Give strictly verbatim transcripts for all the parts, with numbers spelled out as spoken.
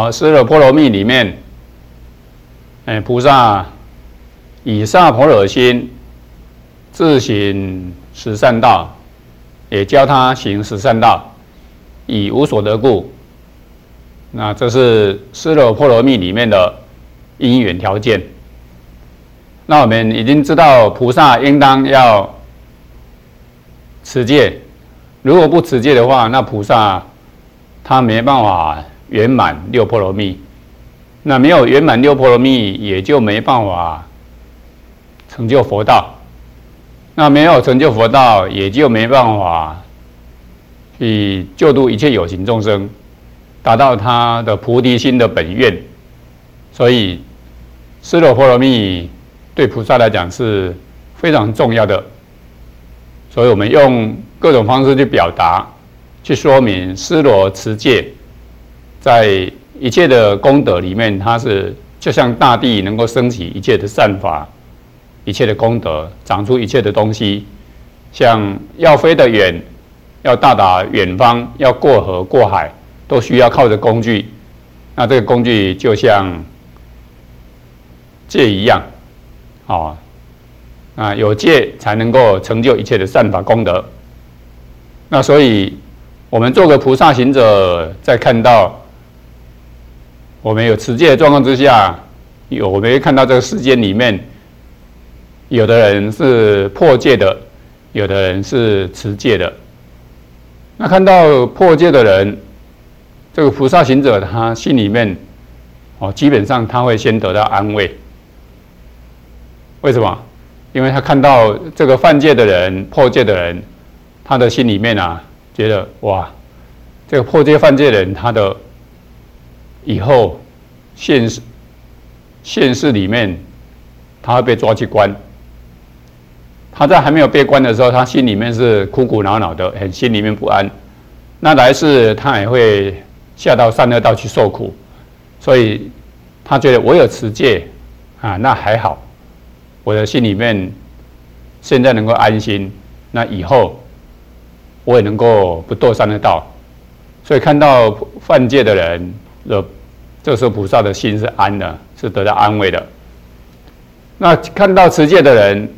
啊，施罗波罗蜜里面，哎，菩萨以萨婆诃心自行十善道，也教他行十善道，以无所得故。那这是施罗波罗蜜里面的因缘条件。那我们已经知道菩萨应当要持戒，如果不持戒的话，那菩萨他没办法圆满六波罗蜜。那没有圆满六波罗蜜，也就没办法成就佛道。那没有成就佛道，也就没办法去救度一切有情众生，达到他的菩提心的本愿。所以施罗波罗蜜对菩萨来讲是非常重要的。所以我们用各种方式去表达，去说明施罗持戒在一切的功德里面，它是就像大地能够升起一切的善法，一切的功德，长出一切的东西。像要飞得远，要到达远方，要过河过海，都需要靠着工具。那这个工具就像戒一样，哦，啊，有戒才能够成就一切的善法功德。那所以，我们做个菩萨行者，在看到我们有持戒的状况之下，有我们会看到这个世间里面，有的人是破戒的，有的人是持戒的。那看到破戒的人，这个菩萨行者他心里面，哦，基本上他会先得到安慰。为什么？因为他看到这个犯戒的人、破戒的人，他的心里面啊，觉得哇，这个破戒犯戒的人，他的以后现世现世里面，他会被抓去关。他在还没有被关的时候，他心里面是苦苦恼恼的，很心里面不安。那来世他也会下到善恶道去受苦，所以他觉得我有持戒啊，那还好，我的心里面现在能够安心，那以后我也能够不堕善恶道。所以看到犯戒的人的，这时候菩萨的心是安的，是得到安慰的。那看到持戒的人，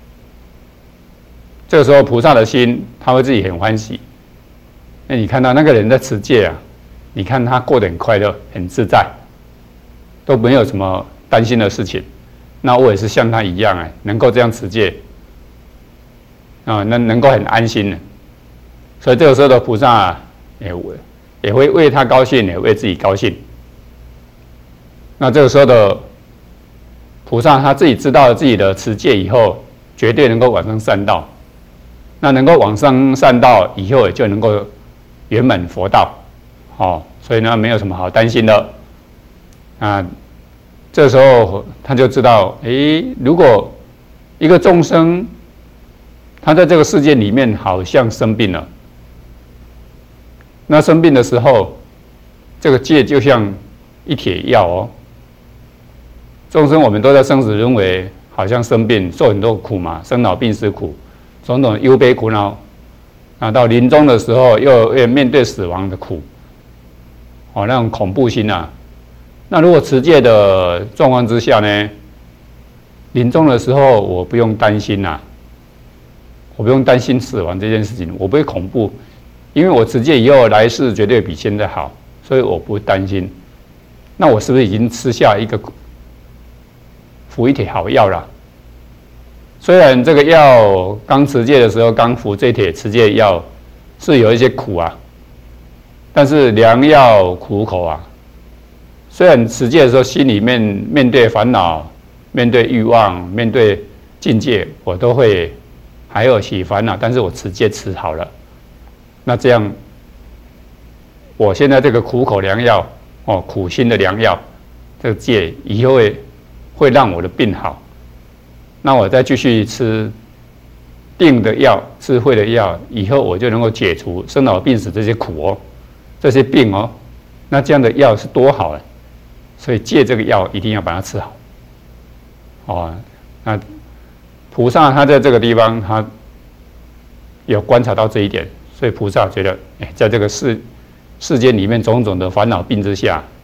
这个时候菩萨的心他会自己很欢喜。那你看到那个人在持戒啊，你看他过得很快乐，很自在，都没有什么担心的事情。那我也是像他一样哎，能够这样持戒啊，能能够很安心的。所以这个时候的菩萨也也会为他高兴，也为自己高兴。那这个时候的菩萨他自己知道了自己的持戒以后，绝对能够往生善道。那能够往生善道以后，也就能够圆满佛道。哦，所以呢，没有什么好担心的。啊，这时候他就知道，诶，如果一个众生他在这个世界里面好像生病了，那生病的时候，这个戒就像一帖药哦。众生我们都在生死轮回，好像生病，受很多苦嘛，生老病死苦，种种忧悲苦恼。啊，到临终的时候又要面对死亡的苦，哦，那种恐怖心啊。那如果持戒的状况之下呢，临终的时候我不用担心啊，我不用担心死亡这件事情，我不会恐怖，因为我持戒以后来世绝对比现在好，所以我不会担心。那我是不是已经吃下一个服一帖好药了？虽然这个药刚持戒的时候，刚服这帖持戒药是有一些苦啊，但是良药苦口啊。虽然持戒的时候心里面面对烦恼、面对欲望、面对境界，我都会还有起烦恼，但是我持戒持好了，那这样，我现在这个苦口良药哦，苦心的良药，这个戒以后会会让我的病好。那我再继续吃定的药、智慧的药，以后我就能够解除生老病死这些苦哦，这些病哦。那这样的药是多好啊！所以戒这个药一定要把它吃好。哦，那菩萨他在这个地方，他有观察到这一点，所以菩萨觉得，哎，在这个世世间里面种种的烦恼病之下，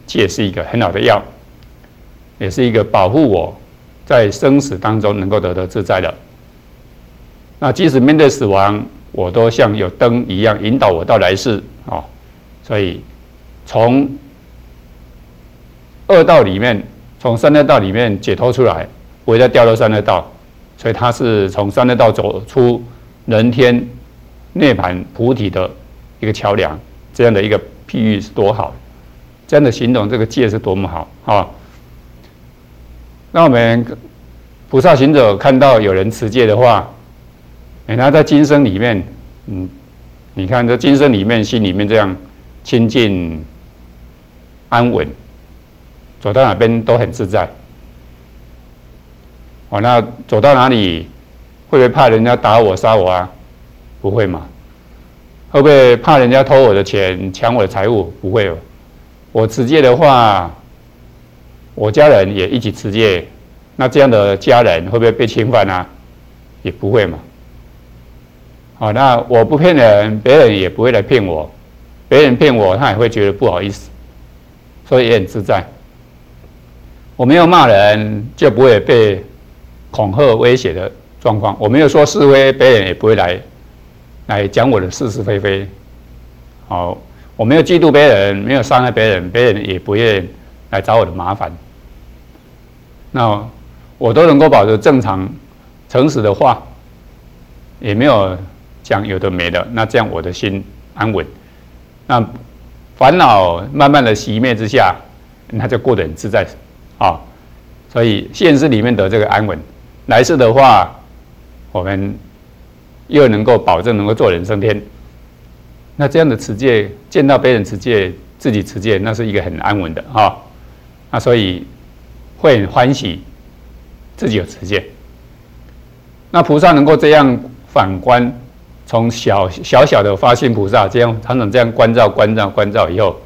戒是一个很好的药，也是一个保护我在生死当中能够得到自在的。那即使面对死亡，我都像有灯一样引导我到来世哦。所以从恶道里面，从三恶道里面解脱出来，不会再掉到三恶道。所以他是从三恶道走出人天涅槃菩提的一个桥梁，这样的一个譬喻是多好，这样的形容这个戒是多么好啊！那我们菩萨行者看到有人持戒的话，哎，他在今生里面，嗯，你看在今生里面心里面这样清净安稳，走到哪边都很自在。哦，那走到哪里会不会怕人家打我杀我啊？不会嘛？会不会怕人家偷我的钱、抢我的财物？不会哦。我持戒的话，我家人也一起持戒，那这样的家人会不会被侵犯啊？也不会嘛。好，那我不骗人，别人也不会来骗我，别人骗我，他也会觉得不好意思，所以也很自在。我没有骂人，就不会被恐吓威胁的状况。我没有说是非，别人也不会来来讲我的是是非非。好，我没有嫉妒别人，没有伤害别人，别人也不会来找我的麻烦。那我都能够保持正常、诚实的话，也没有讲有的没的。那这样我的心安稳，那烦恼慢慢的熄灭之下，那就过得很自在啊。所以现实里面的这个安稳。来世的话，我们又能够保证能够做人升天。那这样的持戒，见到别人持戒，自己持戒，那是一个很安稳的哈。那所以会很欢喜自己有持戒。那菩萨能够这样反观，从小小小的发心菩萨，这样常常这样关照、关照、关照以后，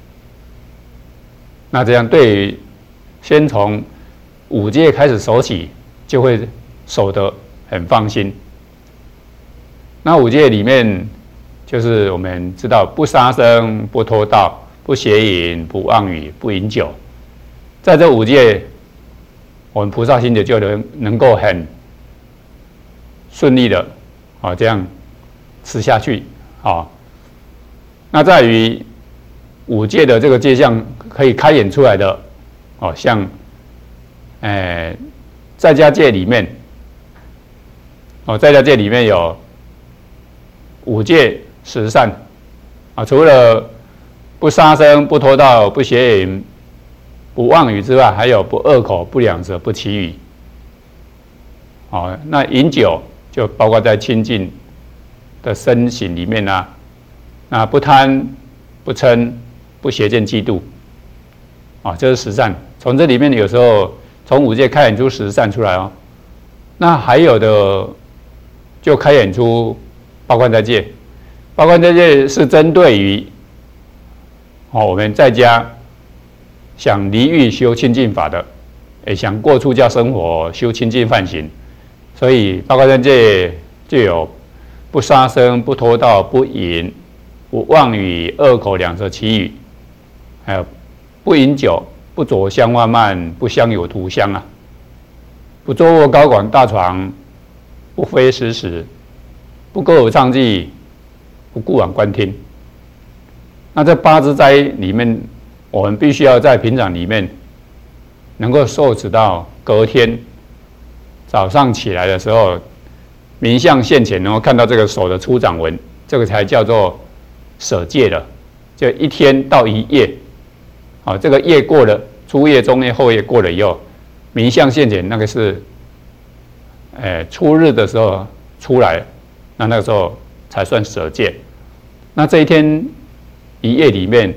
那这样对于先从五戒开始守起，就会守得很放心。那五戒里面，就是我们知道不杀生、不偷盗、不邪淫、不妄语、不饮酒。在这五戒，我们菩萨行者就能能够很顺利的啊这样吃下去啊。那在于五戒的这个戒相可以开演出来的哦，像，呃。在家戒里面，哦，在家戒里面有五戒十善啊，除了不杀生、不偷盗、不邪淫、不妄语之外，还有不恶口、不两舌、不绮语。哦，那饮酒就包括在清净的身形里面啊，那不贪、不嗔、不邪见、嫉妒，啊，这是十善。从这里面有时候。从五戒开演出十善出来哦，那还有的就开演出八关斋戒。八关斋戒是针对于哦我们在家想离欲修清净法的，也想过出家生活修清净梵行，所以八关斋戒就有不杀生、不偷盗、不淫、不妄语、恶口、两舌、绮语，还有不饮酒。不着香花蔓，不香有涂香啊！不坐卧高广大床，不非时时，不歌舞唱伎，不顾往观听。那这八支斋里面，我们必须要在平常里面能够受持到隔天早上起来的时候，明相现前，能够看到这个手的出掌纹，这个才叫做舍戒的。就一天到一夜。好，这个夜过了，初夜、中夜、后夜过了以后，明相现前，那个是，呃，初日的时候出来，那那个时候才算舍戒。那这一天一夜里面，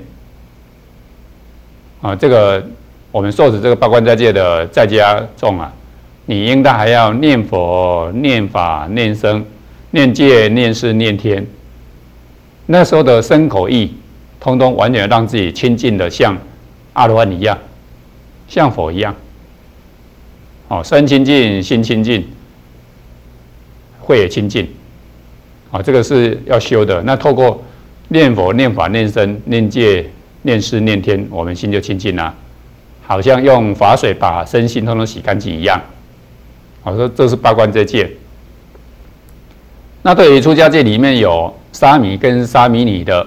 啊，这个我们受持这个八关斋戒的在家众啊，你应当还要念佛、念法、念僧、念戒、念事、念天。那时候的身口意，通通完全让自己清净的像阿罗汉一样，像佛一样。哦，身清净，心清净，慧也清净。啊，这个是要修的。那透过念佛、念法、念僧、念戒、 念诗念天，我们心就清净了，好像用法水把身心通通洗干净一样。好，说这是八关斋戒。那对于出家戒里面有沙弥跟沙弥尼的，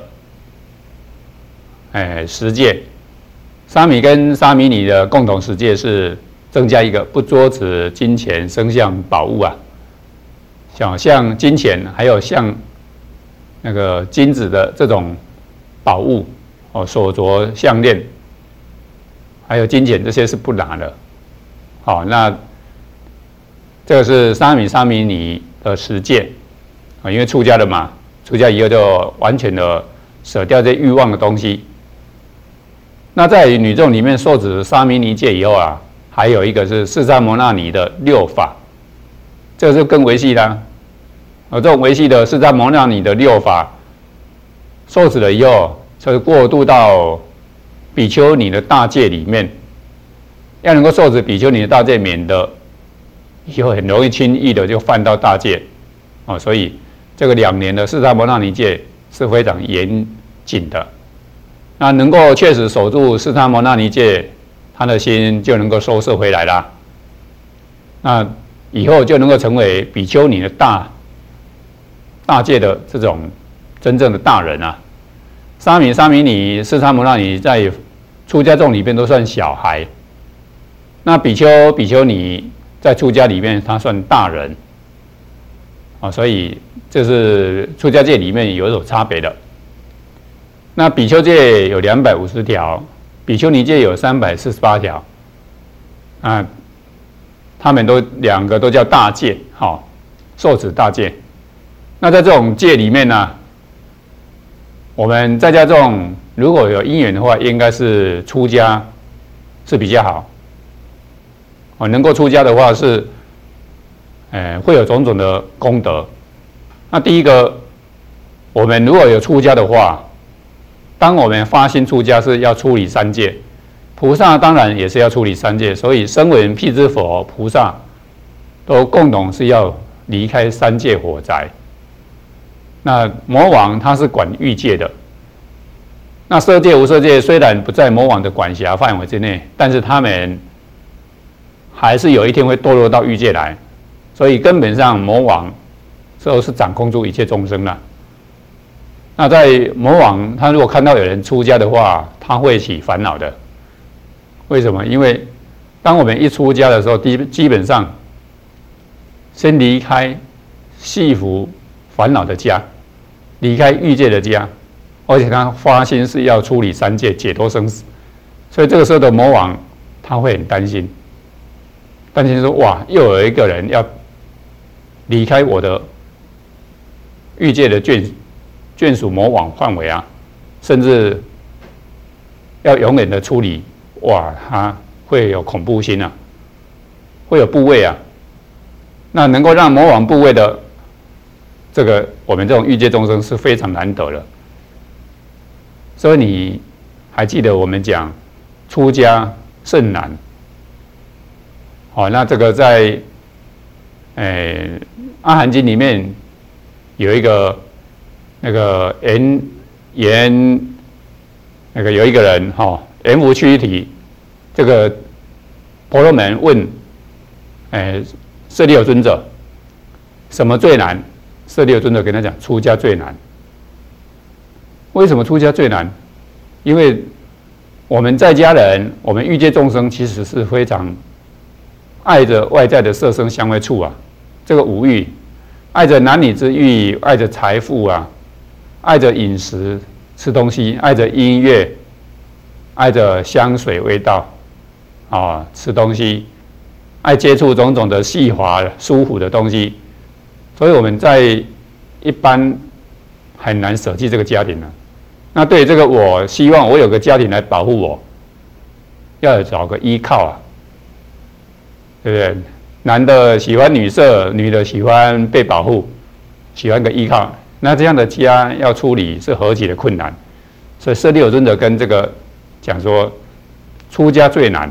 哎，十戒。沙弥跟沙弥尼的共同十戒是增加一个不捉持金钱、身相、宝物啊，像像金钱，还有像那个金子的这种宝物哦，手镯、项链，还有金钱这些是不拿的。好，那这个是沙弥、沙弥尼的十戒啊，因为出家了嘛，出家以后就完全的舍掉这欲望的东西。那在女众里面受持沙弥尼戒以后啊，还有一个是释迦牟那尼的六法，这个是更维系啦。而这种维系的释迦牟那尼的六法受持了以后，就是过渡到比丘尼的大戒里面，要能够受持比丘尼的大戒，免得以后很容易轻易的就犯到大戒哦。所以这个两年的释迦牟那尼戒是非常严谨的。那能够确实守住释迦牟那尼戒，他的心就能够收摄回来啦。那以后就能够成为比丘尼的大大戒的这种真正的大人啊。沙弥、沙弥尼、释迦牟那尼在出家众里面都算小孩，那比丘、比丘尼在出家里面他算大人啊，所以这是出家戒里面有所差别的。那比丘戒有两百五十条，比丘尼戒有三百四十八条，啊，他们都两个都叫大戒，好、哦，受持大戒。那在这种戒里面呢，我们在家众如果有因缘的话，应该是出家是比较好。哦，能够出家的话是，呃，会有种种的功德。那第一个，我们如果有出家的话，当我们发心出家是要处理三戒，菩萨当然也是要处理三戒，所以声闻、辟支佛、菩萨都共同是要离开三界火宅。那魔王他是管欲界的，那色界、无色界虽然不在魔王的管辖范围之内，但是他们还是有一天会堕落到欲界来，所以根本上魔王都是掌控住一切众生了。那在魔王他如果看到有人出家的话，他会起烦恼的。为什么？因为当我们一出家的时候，基基本上先离开系服烦恼的家，离开欲界的家，而且他发心是要处理三界，解脱生死，所以这个时候的魔王他会很担心，担心说：哇，又有一个人要离开我的欲界的眷眷属魔王范围啊，甚至要永远的处理，哇，他会有恐怖心啊，会有部位啊。那能够让魔王部位的这个我们这种欲界众生是非常难得的。所以你还记得我们讲出家甚难？好，那这个在呃阿含经里面有一个。那个阎阎那个有一个人哈、哦，阎浮须提，这个婆罗门问，哎，舍利弗尊者，什么最难？舍利弗尊者跟他讲，出家最难。为什么出家最难？因为我们在家人，我们欲界众生其实是非常爱着外在的色声香味触啊，这个五欲，爱着男女之欲，爱着财富啊。爱着饮食吃东西，爱着音乐，爱着香水味道，啊，吃东西，爱接触种种的细滑舒服的东西，所以我们在一般很难舍弃这个家庭了。那对这个，我希望我有个家庭来保护我，要找个依靠啊，对不对？男的喜欢女色，女的喜欢被保护，喜欢个依靠。那这样的家要处理是何其的困难，所以舍利弗尊者跟这个讲说，出家最难。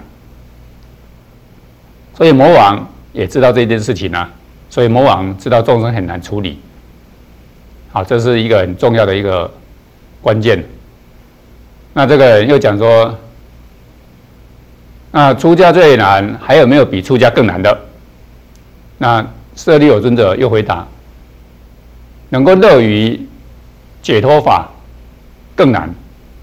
所以魔王也知道这件事情啊，所以魔王知道众生很难处理。好，这是一个很重要的一个关键。 那这个人又讲说，那出家最难，还有没有比出家更难的？那舍利有尊者又回答，能够乐于解脱法更难。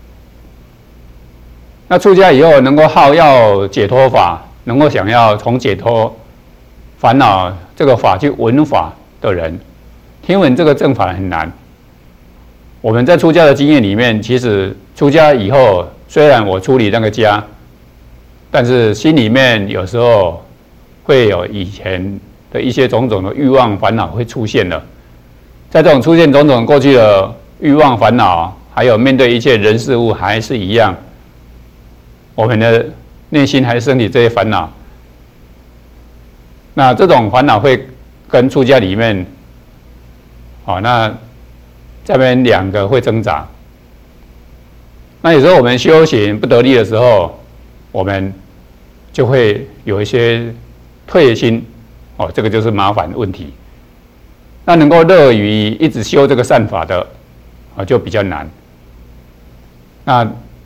那出家以后能够好要解脱法，能够想要从解脱烦恼这个法去闻法的人，听闻这个正法很难。我们在出家的经验里面，其实出家以后，虽然我处理那个家，但是心里面有时候会有以前的一些种种的欲望烦恼会出现的。在这种出现种种过去的欲望烦恼，还有面对一切人事物还是一样，我们的内心还是升起这些烦恼。那这种烦恼会跟出家里面，好，那这边两个会挣扎。那有时候我们修行不得力的时候，我们就会有一些退心，哦，这个就是麻烦问题。那能够乐于一直修这个善法的，啊，就比较难。那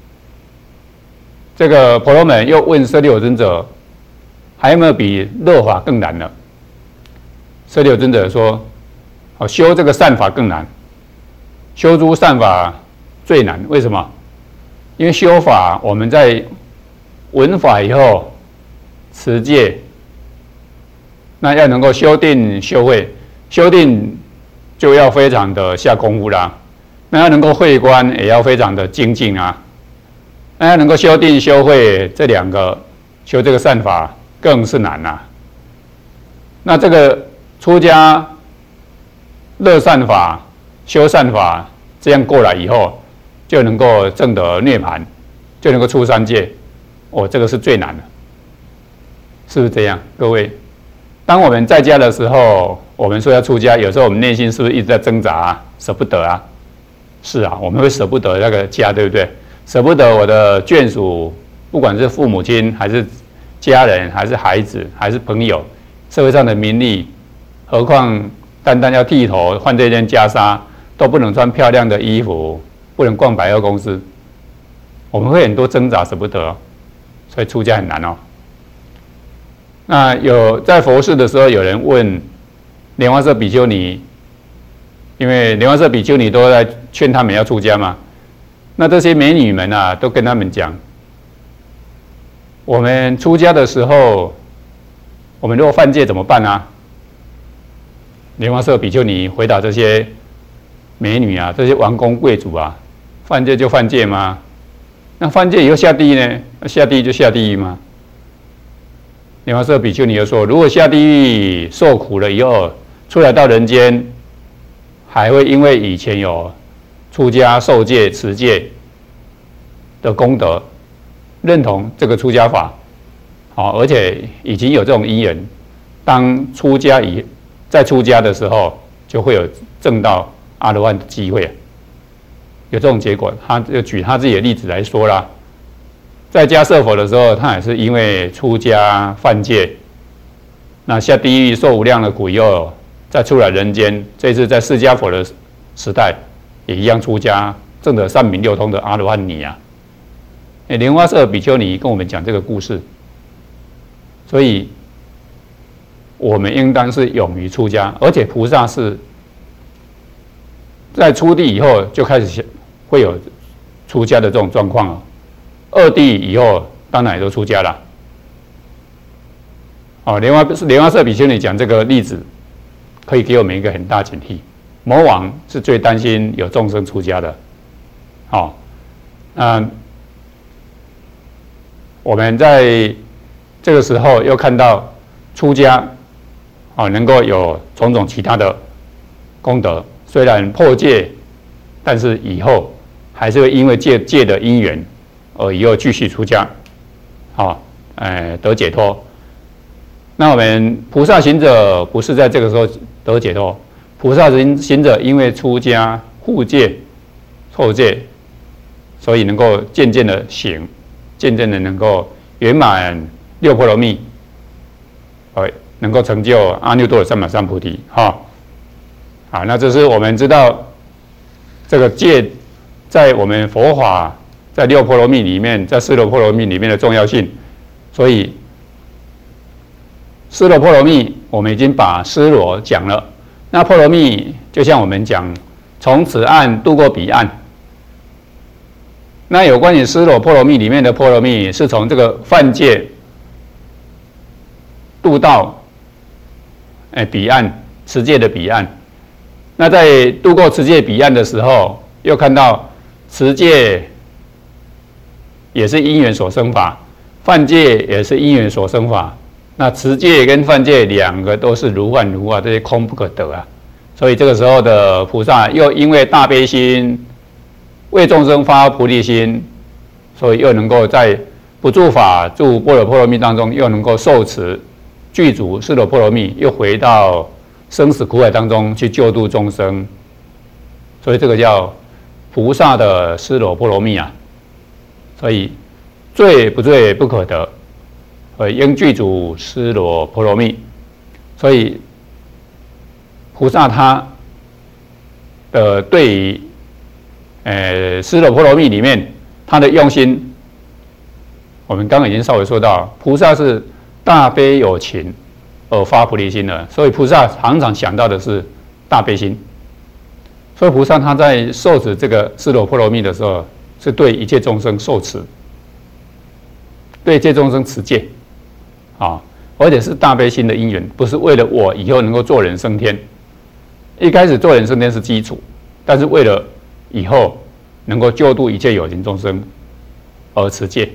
这个婆罗门又问舍利有尊者，还有没有比乐法更难的？舍利有尊者说，哦，修这个善法更难，修诸善法最难。为什么？因为修法，我们在闻法以后，持戒，那要能够修定修慧，修定就要非常的下功夫啦。那要能够慧观，也要非常的精进啊。那要能够修定修慧这两个，修这个善法更是难啊。那这个出家乐善法、修善法，这样过来以后，就能够证得涅槃，就能够出三界。哦，这个是最难的，是不是这样？各位，当我们在家的时候，我们说要出家，有时候我们内心是不是一直在挣扎啊？舍不得啊？是啊，我们会舍不得那个家，对不对？舍不得我的眷属，不管是父母亲，还是家人，还是孩子，还是朋友，社会上的名利，何况单单要剃头、换这件袈裟，都不能穿漂亮的衣服，不能逛百货公司，我们会很多挣扎，舍不得哦，所以出家很难哦。那有在佛事的时候，有人问莲花色比丘尼，因为莲花色比丘尼都在劝他们要出家嘛。那这些美女们啊，都跟他们讲，我们出家的时候，我们如果犯戒怎么办啊？莲花色比丘尼回答这些美女啊，这些王公贵族啊，犯戒就犯戒吗？那犯戒以后下地狱呢？下地狱就下地狱吗？莲花色比丘尼又说，如果下地狱受苦了以后，出来到人间，还会因为以前有出家受戒持戒的功德，认同这个出家法，好，而且已经有这种因缘，当出家以在出家的时候，就会有证到阿罗汉的机会，有这种结果。他就举他自己的例子来说啦，在家设佛的时候，他也是因为出家犯戒，那下地狱受无量的苦以后，再出来人间，这次在释迦佛的时代。也一样出家，证得三明六通的阿罗汉尼啊！哎，莲花色比丘尼跟我们讲这个故事，所以我们应当是勇于出家，而且菩萨是在出地以后就开始会有出家的这种状况哦。二地以后当然也都出家了。哦，莲花莲花色比丘尼讲这个例子，可以给我们一个很大警惕。魔王是最担心有众生出家的，好、哦，那我们在这个时候又看到出家，哦，能够有种种其他的功德，虽然破戒，但是以后还是会因为戒戒的因缘，而以后继续出家，好、哦，呃，得解脱。那我们菩萨行者不是在这个时候得解脱。菩萨行者因为出家护戒、受戒，所以能够渐渐的行，渐渐的能够圆满六波罗蜜，呃，能够成就阿耨多罗三藐三菩提。哈、哦，好，那这是我们知道这个戒在我们佛法在六波罗蜜里面，在四罗波罗蜜里面的重要性。所以四罗波罗蜜我们已经把尸罗讲了，那波罗蜜就像我们讲从此岸渡过彼岸。那有关于尸罗波罗蜜里面的波罗蜜，是从这个犯界渡到哎彼岸，持界的彼岸。那在渡过持界彼岸的时候，又看到持界也是因缘所生法，犯界也是因缘所生法。那持戒跟犯戒两个都是如幻如化，这些空不可得啊。所以这个时候的菩萨又因为大悲心，为众生发菩提心，所以又能够在不住法住般若波罗蜜当中，又能够受持具足四罗波罗蜜，又回到生死苦海当中去救度众生。所以这个叫菩萨的四罗波罗蜜啊。所以罪不罪不可得。呃，应具足尸罗波罗蜜，所以菩萨他的对于呃尸罗波罗蜜里面他的用心，我们刚刚已经稍微说到，菩萨是大悲有情而发菩提心的，所以菩萨常常想到的是大悲心。所以菩萨他在受持这个尸罗波罗蜜的时候，是对一切众生受持，对一切众生持戒。啊，而且是大悲心的因缘，不是为了我以后能够做人升天。一开始做人升天是基础，但是为了以后能够救度一切有情众生而持戒。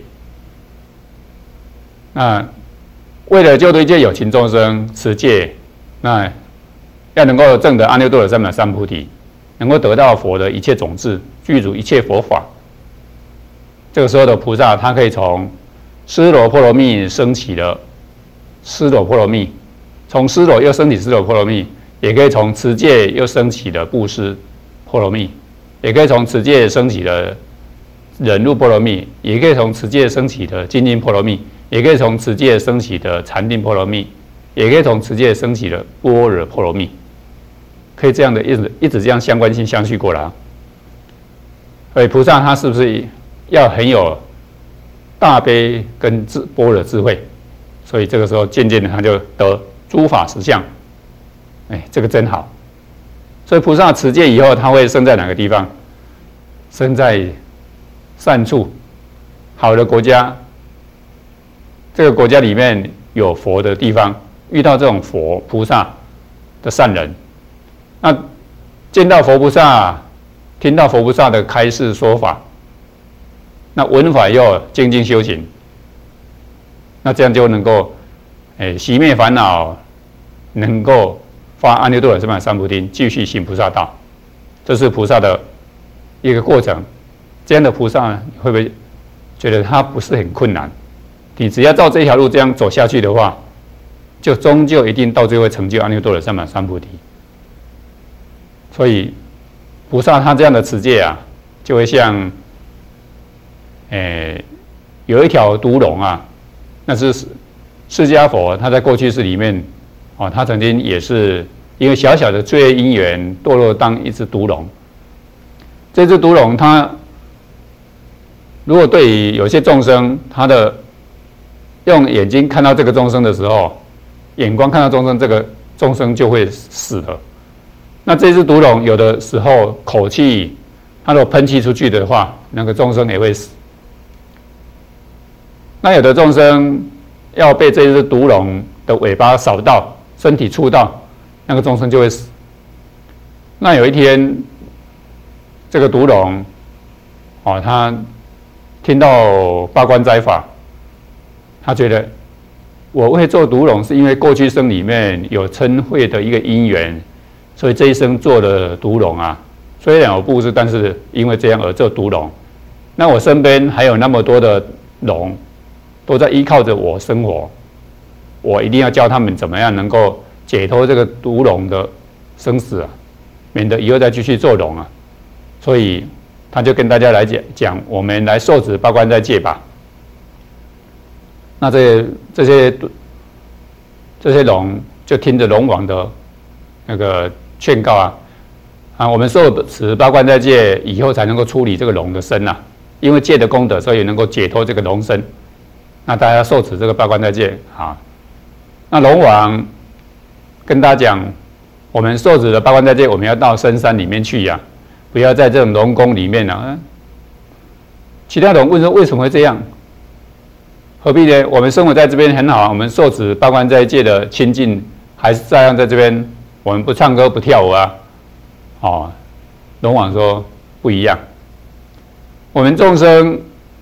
那为了救度一切有情众生持戒，那要能够证得阿耨多罗三藐三菩提，能够得到佛的一切种子，具足一切佛法。这个时候的菩萨，他可以从尸罗波罗蜜升起了尸罗波罗蜜，从尸罗又升起尸罗波罗蜜，也可以从持戒又升起的布施波罗蜜，也可以从持戒升起的忍辱波罗蜜，也可以从持戒升起的精进波罗蜜，也可以从持戒升起的禅定波罗蜜，也可以从持戒升起的般若波罗蜜，可以这样的一直一直这样相关性相续过来。所以菩萨他是不是要很有大悲跟智般若智慧？所以这个时候渐渐的他就得诸法实相，哎，这个真好。所以菩萨持戒以后，他会生在哪个地方？生在善处，好的国家。这个国家里面有佛的地方，遇到这种佛菩萨的善人，那见到佛菩萨，听到佛菩萨的开示说法，那闻法又精进修行。那这样就能够，诶，熄灭烦恼，能够发阿耨多罗三藐三菩提，继续行菩萨道。这是菩萨的一个过程。这样的菩萨，你会不会觉得他不是很困难？你只要照这条路这样走下去的话，就终究一定到最后成就阿耨多罗三藐三菩提。所以，菩萨他这样的持戒啊，就会像，诶，有一条毒龙啊。那是释迦佛，他在过去世里面，哦，他曾经也是因为小小的罪业因缘堕落当一只毒龙。这只毒龙，它如果对于有些众生，他的用眼睛看到这个众生的时候，眼光看到众生，这个众生就会死了。那这只毒龙有的时候口气，它如果喷气出去的话，那个众生也会死。那有的众生要被这只毒龙的尾巴扫到，身体触到，那个众生就会死。那有一天，这个毒龙，哦，他听到八关斋法，他觉得我会做毒龙，是因为过去生里面有嗔恚的一个因缘，所以这一生做了毒龙啊。虽然有布施，但是因为这样而做毒龙。那我身边还有那么多的龙。都在依靠着我生活，我一定要教他们怎么样能够解脱这个毒龙的生死啊，免得以后再继续做龙啊。所以他就跟大家来讲讲，我们来受持八关斋戒吧。那这这些这些龙就听着龙王的那个劝告啊，啊，我们受持八关斋戒以后才能够出离这个龙的身啊。 因为戒的功德，所以能够解脱这个龙身。那大家受持这个八关斋戒啊。那龙王跟大家讲，我们受持的八关斋戒，我们要到深山里面去呀、啊，不要在这种龙宫里面啊。其他人问说为什么会这样？何必呢？我们生活在这边很好，我们受持八关斋戒的清净，还是照样在这边，我们不唱歌不跳舞啊。哦，龙王说不一样。我们众生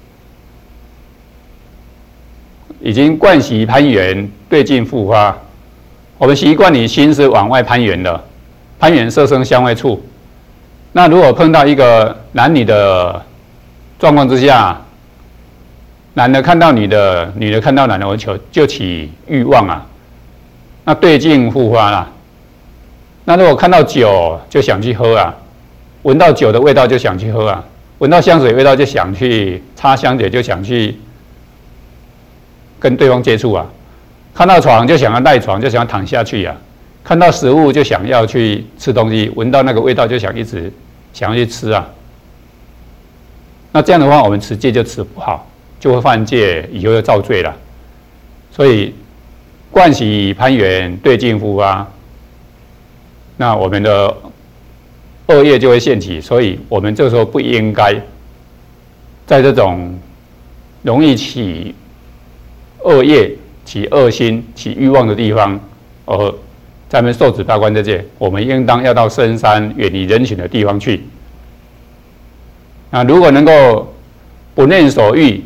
已经惯习攀缘，对境复发。我们习惯你心是往外攀缘的，攀缘色声香味触。那如果碰到一个男女的状况之下，男的看到女的，女的看到男的，我就就起欲望啊，那对境复发啦。那如果看到酒就想去喝啊，闻到酒的味道就想去喝啊，闻到香水味道就想去擦香水，就想去跟对方接触啊，看到床就想要赖床，就想要躺下去啊，看到食物就想要去吃东西，闻到那个味道就想一直想要去吃啊。那这样的话，我们持戒就持不好，就会犯戒，以后就造罪了。所以惯习攀缘，对境复发，那我们的恶业就会现起。所以我们这时候不应该在这种容易起恶业、起恶心、起欲望的地方，而在我们受持八关斋戒，我们应当要到深山、远离人群的地方去。那如果能够不念所欲，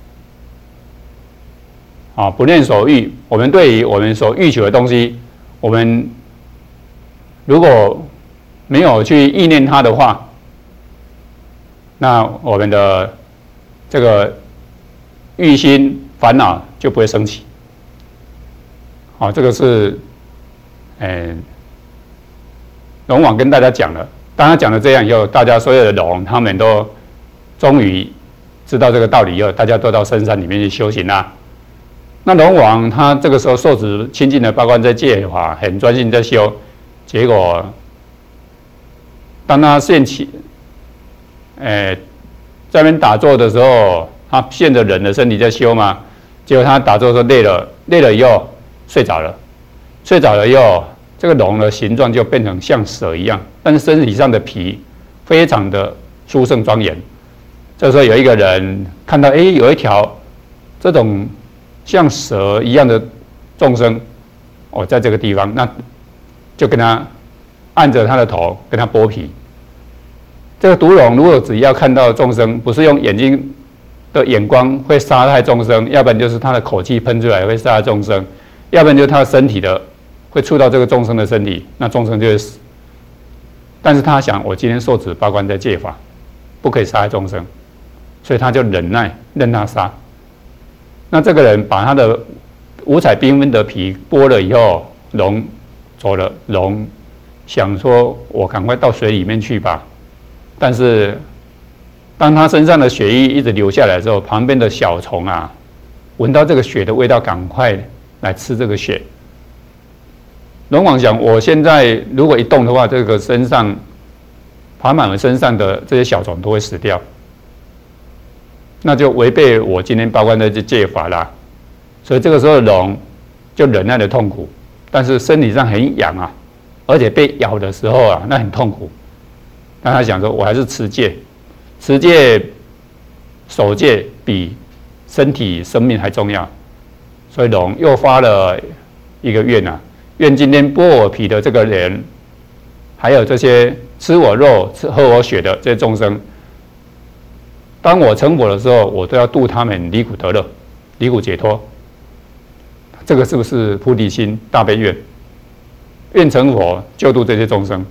啊，不念所欲，我们对于我们所欲求的东西，我们如果没有去意念它的话，那我们的这个欲心烦恼就不会升起。好，这个是，呃，龙王跟大家讲了。当他讲了这样以后，大家所有的龙他们都终于知道这个道理以后，大家都到深山里面去修行啦。那龙王他这个时候受持清净的八关斋戒法，很专心在修，结果当他现起，呃，在那边打坐的时候，他现着人的身体在修嘛，结果他打坐的时候累了，累了以后睡着了，睡着了以后，这个龙的形状就变成像蛇一样，但是身体上的皮非常的殊胜庄严。这时候有一个人看到，哎，有一条这种像蛇一样的众生，哦，在这个地方，那就跟他按着他的头，跟他剥皮。这个毒龙如果只要看到众生，不是用眼睛的眼光会杀害众生，要不然就是他的口气喷出来会杀害众生，要不然就是他的身体的会触到这个众生的身体，那众生就会死。但是他想，我今天受持八关斋戒法，不可以杀害众生，所以他就忍耐，任他杀。那这个人把他的五彩缤纷的皮剥了以后，龙走了，龙想说，我赶快到水里面去吧。但是当他身上的血液一直流下来之后，旁边的小虫啊，闻到这个血的味道，赶快来吃这个血。龙王想，我现在如果一动的话，这个身上爬满了身上的这些小虫都会死掉，那就违背我今天八关的戒法啦。所以这个时候龙就忍耐的痛苦，但是身体上很痒啊，而且被咬的时候啊，那很痛苦。但他想说，我还是持戒，持戒守戒比身体生命还重要。所以龙又发了一个愿啊，愿今天剥我皮的这个人，还有这些吃我肉、吃喝我血的这些众生，当我成佛的时候，我都要度他们离苦得乐，离苦解脱。这个是不是菩提心大悲愿？愿成佛救度这些众生。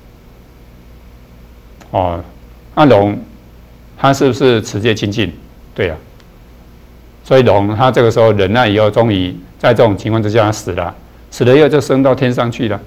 哦，那龙他是不是持戒清净？对啊。所以龙他这个时候忍耐以后，终于在这种情况之下他死了，死了以后就升到天上去了。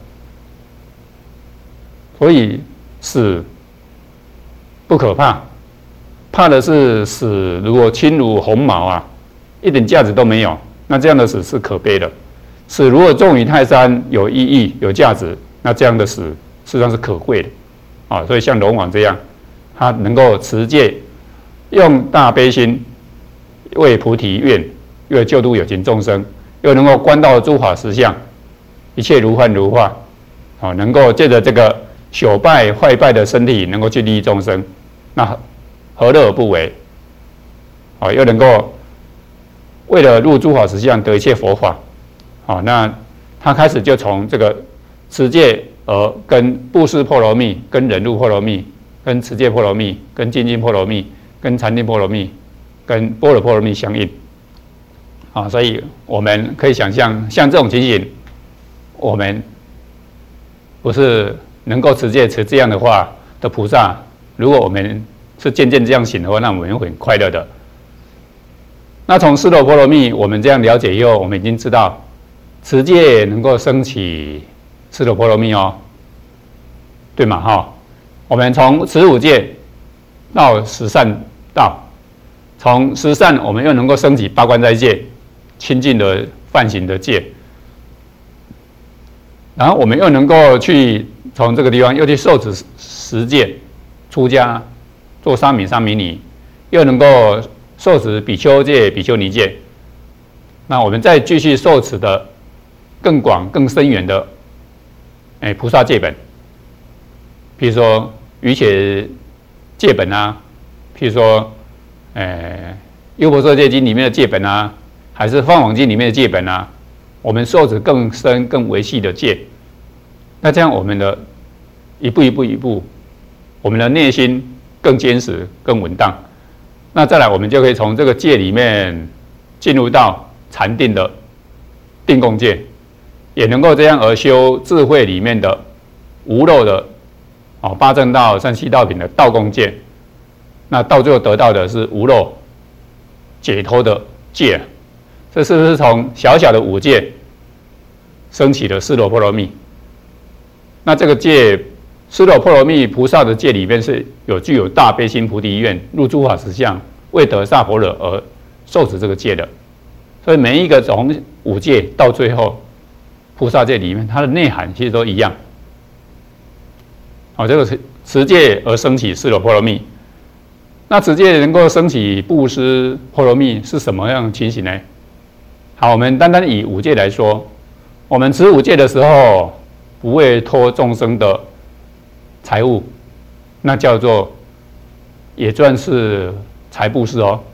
所以死不可怕，怕的是死如果轻如鸿毛啊，一点价值都没有，那这样的死是可悲的。死如果重于泰山，有意义有价值，那这样的死事实上是可贵的啊。所以像龙王这样，他能够持戒用大悲心为菩提愿，为救度有情众生，又能够观到诸法实相，一切如幻如化，哦，能够借着这个朽败坏败的身体，能够去利益众生，那何乐而不为？哦，又能够为了入诸法实相得一切佛法，好，那他开始就从这个持戒而跟布施波罗蜜、跟忍辱波罗蜜、跟持戒波罗蜜、跟精进波罗蜜、跟禅定波罗蜜、跟般若波罗蜜相应。啊，所以我们可以想象，像这种情形，我们不是能够持戒持这样的话的菩萨，如果我们是渐渐这样行的话，那我们会很快乐的。那从四罗波罗蜜，我们这样了解以后，我们已经知道持戒能够升起四罗波罗蜜哦，对嘛哈？我们从持五戒到十善道，从十善我们又能够升起八关斋戒，清净的梵行的戒，然后我们又能够去从这个地方又去受持十戒，出家做沙弥、沙弥尼，又能够受持比丘戒、比丘尼戒，那我们再继续受持的更广、更深远的，哎，菩萨戒本，譬如说瑜伽戒本啊，譬如说，哎，优婆塞戒经里面的戒本啊，还是梵网经里面的戒本啊，我们受持更深、更维系的戒，那这样我们的一步一步一步，我们的内心更坚实、更稳当。那再来，我们就可以从这个戒里面进入到禅定的定共戒，也能够这样而修智慧里面的无漏的哦八正道、三七道品的道共戒，那到最后得到的是无漏解脱的戒。这是不是从小小的五戒升起的四罗波罗蜜？那这个戒四罗波罗蜜菩萨的戒里面是有具有大悲心菩提愿，入诸法实相，为得萨婆惹而受持这个戒的。所以每一个从五戒到最后菩萨戒里面，它的内涵其实都一样。好，这个是持戒而升起四罗波罗蜜。那持戒能够升起布施波罗蜜是什么样的情形呢？好，我们单单以五戒来说，我们持五戒的时候，不为托众生的财物，那叫做也算是财布施哦。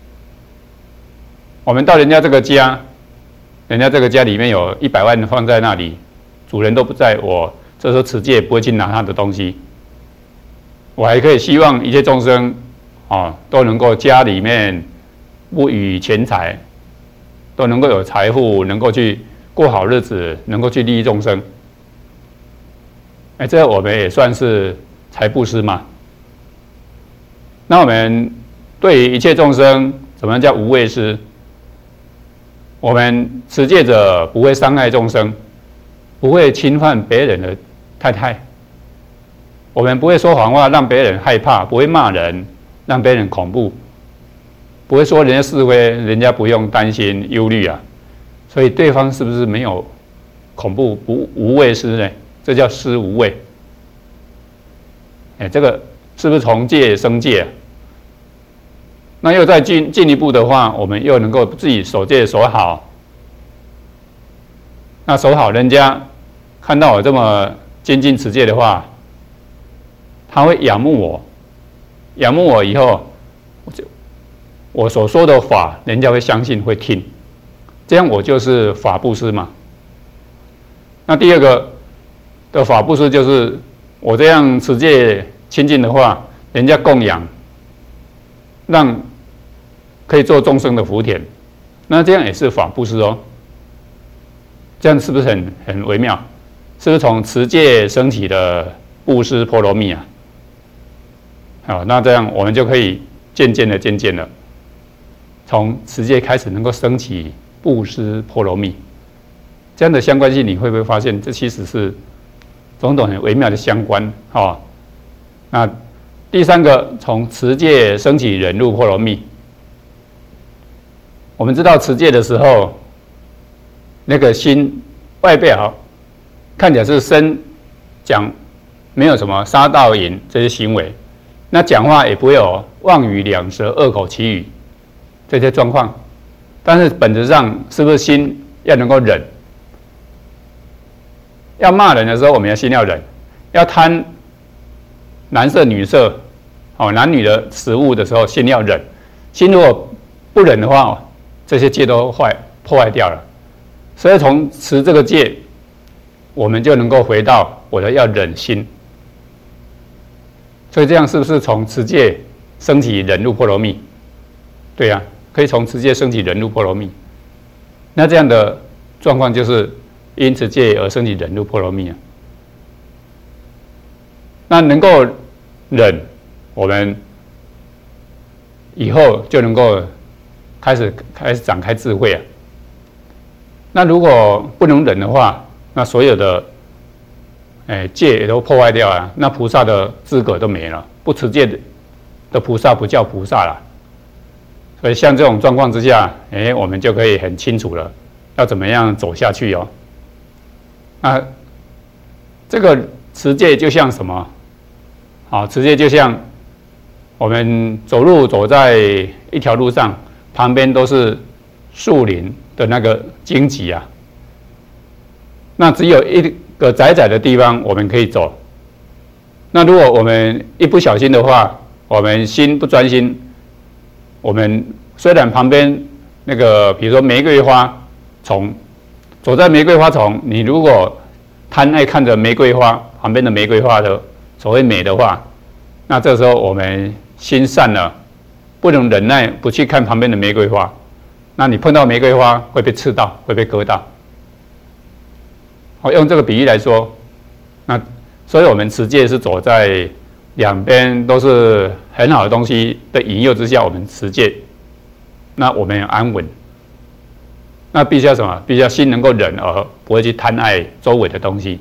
我们到人家这个家，人家这个家里面有一百万放在那里，主人都不在，我这时候持戒不会去拿他的东西，我还可以希望一切众生哦都能够家里面不虞钱财，都能够有财富，能够去过好日子，能够去利益众生。哎，这我们也算是财布施嘛。那我们对于一切众生，怎么叫无畏施？我们持戒者不会伤害众生，不会侵犯别人的太太，我们不会说谎话让别人害怕，不会骂人让别人恐怖，不会说人家是非，人家不用担心忧虑啊。所以对方是不是没有恐怖不无畏施呢？这叫施无畏。哎，这个是不是从戒生戒啊？那又再进进一步的话，我们又能够自己守戒守好。那守好，人家看到我这么精进持戒的话，他会仰慕我，仰慕我以后，我就我所说的法，人家会相信会听，这样我就是法布施嘛。那第二个的法布施就是我这样持戒清净的话，人家供养，让可以做众生的福田，那这样也是法布施哦。这样是不是很很微妙？是不是从持戒升起的布施波罗蜜啊？好，那这样我们就可以渐渐的、渐渐的，从持戒开始能够升起布施波罗蜜，这样的相关性，你会不会发现这其实是种种很微妙的相关啊、哦？那第三个，从持戒升起忍辱波罗蜜。我们知道持戒的时候，那个心外表看起来是身讲没有什么杀盗淫这些行为， 那讲话也不会有妄语两舌、恶口绮语这些状况。但是本质上是不是心要能够忍？要骂人的时候，我们要心要忍；要贪男色、女色，哦，男女的食物的时候，心要忍。心如果不忍的话，这些戒都坏破坏掉了。所以从持这个戒，我们就能够回到我的要忍心。所以这样是不是从持戒升起忍辱波罗蜜？对呀、啊，可以从持戒升起忍辱波罗蜜。那这样的状况就是因持戒而升起忍辱波罗蜜啊。那能够忍，我们以后就能够开始开始展开智慧啊。那如果不能忍的话，那所有的哎戒也都破坏掉了，那菩萨的资格都没了。不持戒的菩萨不叫菩萨了。所以像这种状况之下，哎，我们就可以很清楚了，要怎么样走下去哦。那这个持戒就像什么？好，持戒就像我们走路走在一条路上，旁边都是树林的那个荆棘啊。那只有一个窄窄的地方我们可以走。那如果我们一不小心的话，我们心不专心，我们虽然旁边那个比如说玫瑰花丛，走在玫瑰花丛，你如果贪爱看着玫瑰花旁边的玫瑰花的所谓美的话，那这时候我们心散了，不能忍耐不去看旁边的玫瑰花，那你碰到玫瑰花会被刺到，会被割到。我用这个比喻来说，那所以我们持戒是走在两边都是很好的东西的引诱之下，我们持戒，那我们要安稳。那必须要什么？必须要心能够忍，而不会去贪爱周围的东西。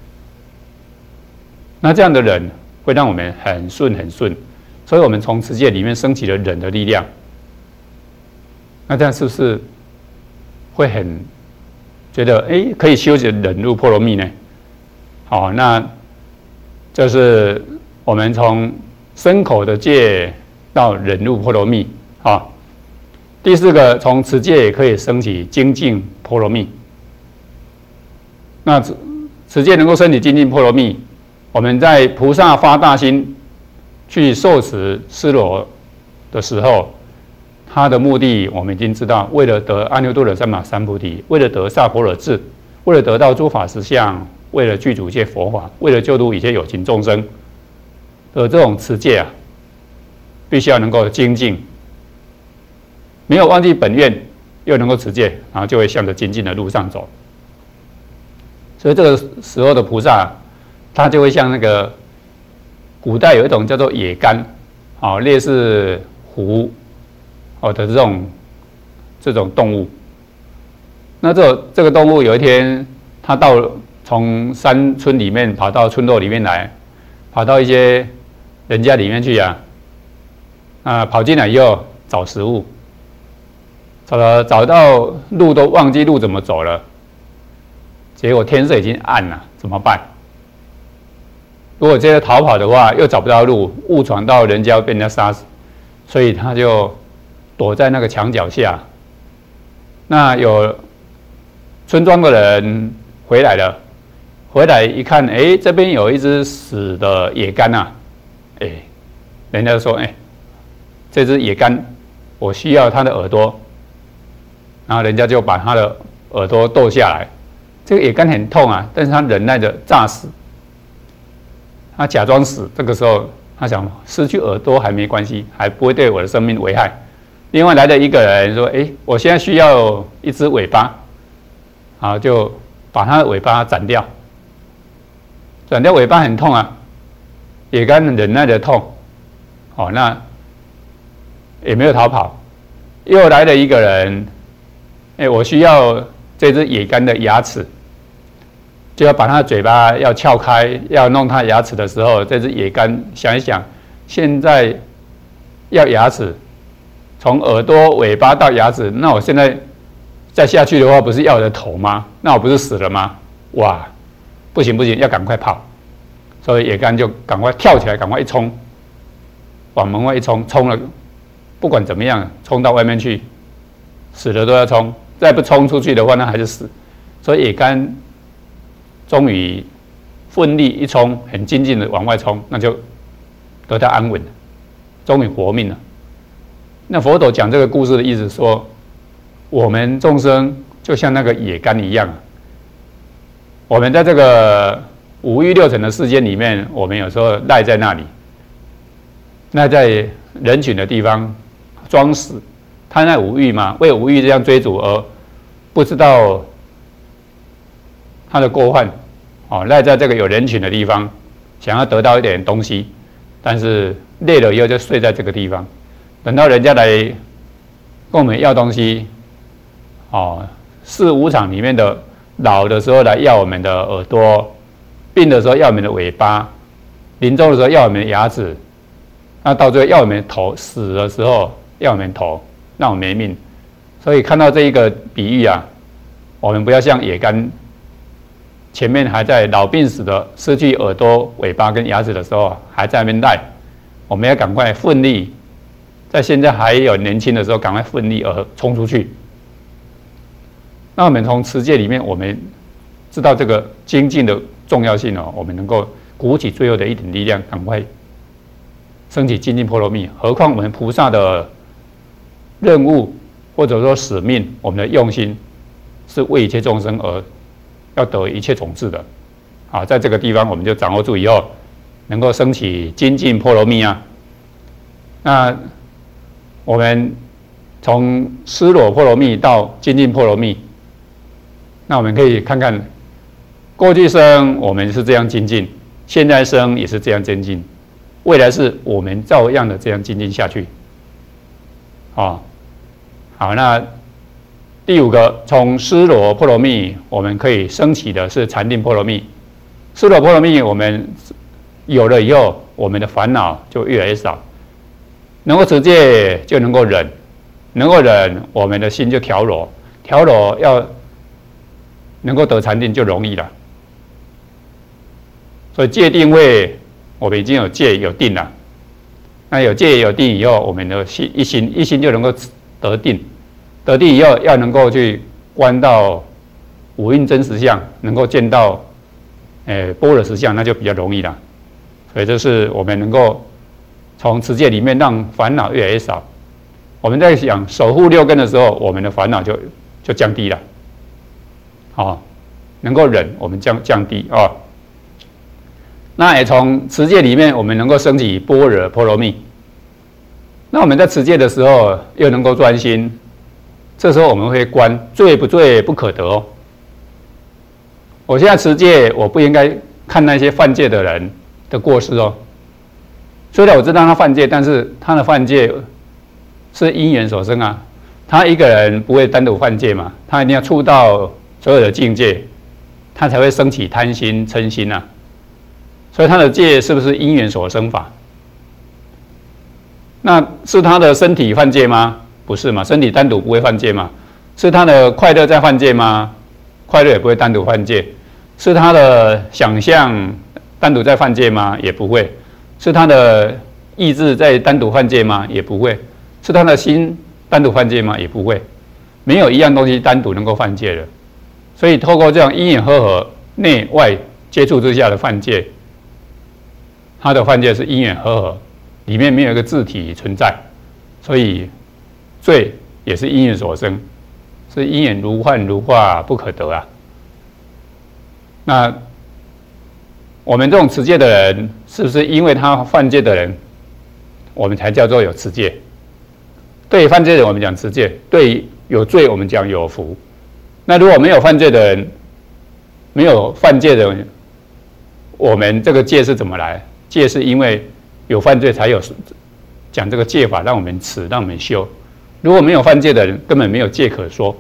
那这样的忍会让我们很顺很顺，所以我们从持戒里面升起了忍的力量。那这样是不是会很觉得哎，可以修习忍辱波罗蜜呢？好，那这是我们从身口的戒到忍辱波罗蜜啊。第四个，从持戒也可以升起精进波罗蜜。那持戒能够升起精进波罗蜜，我们在菩萨发大心去受持尸罗的时候，他的目的我们已经知道，为了得阿耨多罗三藐三菩提，为了得萨婆诃智，为了得到诸法实相，为了具足一切佛法，为了救度一切有情众生的这种持戒啊，必须要能够精进，没有忘记本愿，又能够持戒，然后就会向着精进的路上走。所以这个时候的菩萨，他就会像那个古代有一种叫做野干，啊，类似狐哦的这种这种动物。那这这个动物有一天，它到从山村里面跑到村落里面来，跑到一些人家里面去啊，啊，跑进来以后找食物，找了找到路都忘记路怎么走了，结果天色已经暗了，怎么办？如果接着逃跑的话，又找不到路，误闯到人家被人家杀死，所以他就躲在那个墙角下。那有村庄的人回来了，回来一看，哎，这边有一只死的野干啊，哎，人家就说，哎，这只野干，我需要它的耳朵，然后人家就把它的耳朵剁下来。这个野干很痛啊，但是他忍耐着诈死。他假装死，这个时候他想失去耳朵还没关系，还不会对我的生命危害。另外来的一个人说：“哎，我现在需要一只尾巴，好，就把他的尾巴斩掉。斩掉尾巴很痛啊，野干忍耐的痛，哦，那也没有逃跑。又来了一个人，哎，我需要这只野干的牙齿。”就要把它的嘴巴要撬开，要弄它牙齿的时候，这只野干想一想，现在要牙齿，从耳朵、尾巴到牙齿，那我现在再下去的话，不是要我的头吗？那我不是死了吗？哇，不行不行，要赶快跑！所以野干就赶快跳起来，赶快一冲， 往门外一冲，冲了，不管怎么样，冲到外面去，死了都要冲，再不冲出去的话，那还是死。所以野干终于奋力一冲，很精进的往外冲，那就得到安稳了，终于活命了。那佛陀讲这个故事的意思说，我们众生就像那个野干一样，我们在这个五欲六尘的世界里面，我们有时候赖在那里，赖在人群的地方装死，贪爱五欲嘛，为五欲这样追逐而不知道他的过患，哦，赖在这个有人群的地方，想要得到一点东西，但是累了以后就睡在这个地方，等到人家来跟我们要东西，哦，四无常里面的老的时候来要我们的耳朵，病的时候要我们的尾巴，临终的时候要我们的牙齿，那到最后要我们的头，死的时候要我们的头，让我们没命。所以看到这一个比喻啊，我们不要像野干，前面还在老病死的失去耳朵、尾巴跟牙齿的时候，还在那边赖，我们要赶快奋力，在现在还有年轻的时候，赶快奋力而冲出去。那我们从持戒里面，我们知道这个精进的重要性哦，我们能够鼓起最后的一点力量，赶快升起精进波罗蜜。何况我们菩萨的任务或者说使命，我们的用心是为一切众生而要得一切种子的。好，在这个地方我们就掌握住以后，能够升起精进波罗蜜啊。那我们从失裸波罗蜜到精进波罗蜜，那我们可以看看，过去生我们是这样精进，现在生也是这样精进，未来是我们照样的这样精进下去。好，好，那第五个，从失裸波罗蜜，我们可以升起的是禅定波罗蜜。失裸波罗蜜我们有了以后，我们的烦恼就越来越少，能够持戒就能够忍，能够忍，我们的心就调柔，调柔要能够得禅定就容易了。所以戒定慧，我们已经有戒有定了。那有戒有定以后，我们的心一心一心就能够得定，得定以后要能够去观到五蕴真实相，能够见到，呃，般若实相，那就比较容易了。所以这是我们能够从持戒里面让烦恼越来越少。我们在想守护六根的时候，我们的烦恼就就降低了。好，能够忍，我们降降低啊。那也从持戒里面，我们能够升起般若波罗蜜。那我们在持戒的时候，又能够专心，这时候我们会观罪不罪不可得哦。我现在持戒，我不应该看那些犯戒的人的过失哦。虽然我知道他犯戒，但是他的犯戒是因缘所生啊。他一个人不会单独犯戒嘛，他一定要触到所有的境界，他才会升起贪心、嗔心啊。所以他的戒是不是因缘所生法？那是他的身体犯戒吗？不是嘛，身体单独不会犯戒嘛。是他的快乐在犯戒吗？快乐也不会单独犯戒。是他的想象单独在犯戒吗？也不会。是他的意志在单独犯戒吗？也不会。是他的心单独犯戒吗？也不会。没有一样东西单独能够犯戒的。所以透过这样因缘和合、内外接触之下的犯戒，他的犯戒是因缘和合，里面没有一个自体存在，所以罪也是因缘所生，是因缘如幻如化，不可得啊。那我们这种持戒的人，是不是因为他犯戒的人，我们才叫做有持戒？对犯戒的人我们讲持戒，对有罪我们讲有福。那如果没有犯罪的人，没有犯戒的人，我们这个戒是怎么来？戒是因为有犯罪才有讲这个戒法，让我们持，让我们修。如果没有犯戒的人，根本没有戒可说。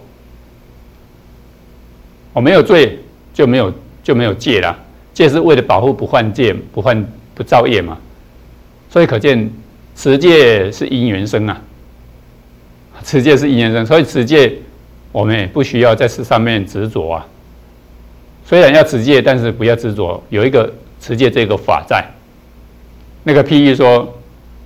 我没有罪，就没有就没有戒啦。戒是为了保护不犯戒、不犯不造业嘛。所以可见持戒是因缘生啊，持戒是因缘生，所以持戒我们也不需要在此上面执着啊。虽然要持戒，但是不要执着，有一个持戒这个法在。那个譬喻说，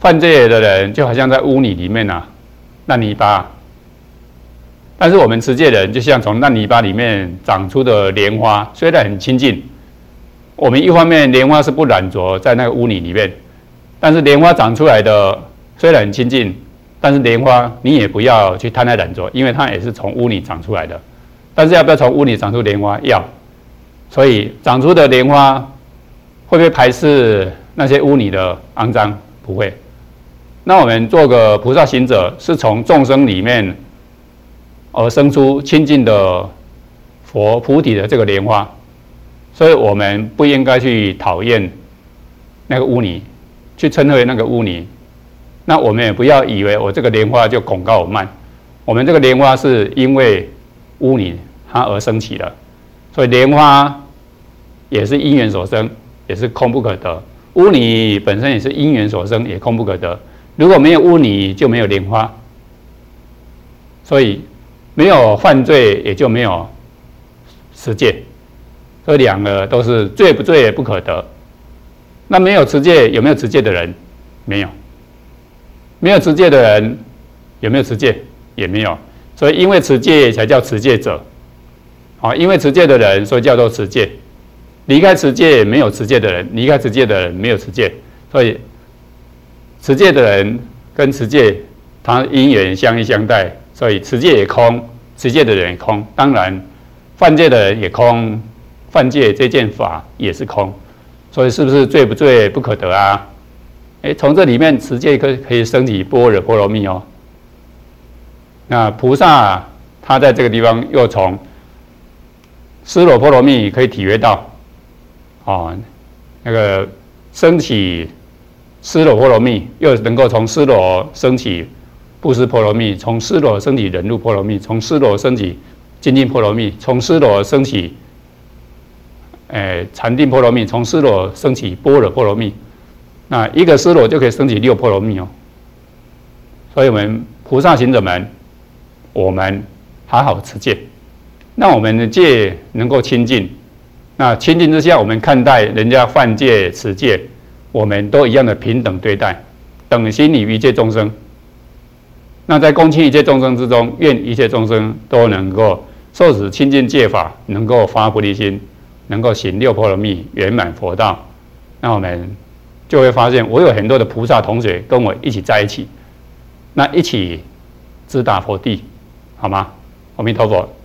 犯戒的人就好像在污泥里面啊，烂泥巴。但是我们持戒的人就像从烂泥巴里面长出的莲花，虽然很清净。我们一方面莲花是不染着在那个污泥里面，但是莲花长出来的虽然很清净，但是莲花你也不要去贪爱染着，因为它也是从污泥长出来的。但是要不要从污泥长出莲花？要。所以长出的莲花会不会排斥那些污泥的肮脏？不会。那我们做个菩萨行者，是从众生里面而生出清净的佛菩提的这个莲花，所以我们不应该去讨厌那个污泥，去称谓那个污泥。那我们也不要以为我这个莲花就恐高我慢，我们这个莲花是因为污泥它而升起的，所以莲花也是因缘所生，也是空不可得。污泥本身也是因缘所生，也空不可得。如果没有污泥，就没有莲花，所以没有犯罪，也就没有持戒，所以两个都是罪不罪也不可得。那没有持戒，有没有持戒的人？没有。没有持戒的人，有没有持戒？也没有。所以因为持戒才叫持戒者，好，因为持戒的人，所以叫做持戒。离开持戒没有持戒的人，离开持戒的人没有持戒，所以持戒的人跟持戒，它因缘相依相待，所以持戒也空，持戒的人也空。当然，犯戒的人也空，犯戒这件法也是空。所以是不是罪不罪不可得啊？哎，从这里面持戒可可以升起般若波罗蜜哦。那菩萨他在这个地方又从尸罗波罗蜜可以体会到，哦，那个升起尸罗波罗蜜，又能够从尸罗升起布施波罗蜜，从尸罗升起忍辱波罗蜜，从尸罗升起精进波罗蜜，从尸罗升起，诶禅定波罗蜜，从尸罗升起般若波罗蜜。那一个尸罗就可以升起六波罗蜜哦。所以我们菩萨行者们，我们好好持戒，让我们的戒能够清净。那清净之下，我们看待人家犯戒持戒，我们都一样的平等对待，等心于一切众生。那在恭亲一切众生之中，愿一切众生都能够受持清净戒法，能够发菩提心，能够行六波罗蜜，圆满佛道。那我们就会发现，我有很多的菩萨同学跟我一起在一起，那一起直达佛地，好吗？阿弥陀佛。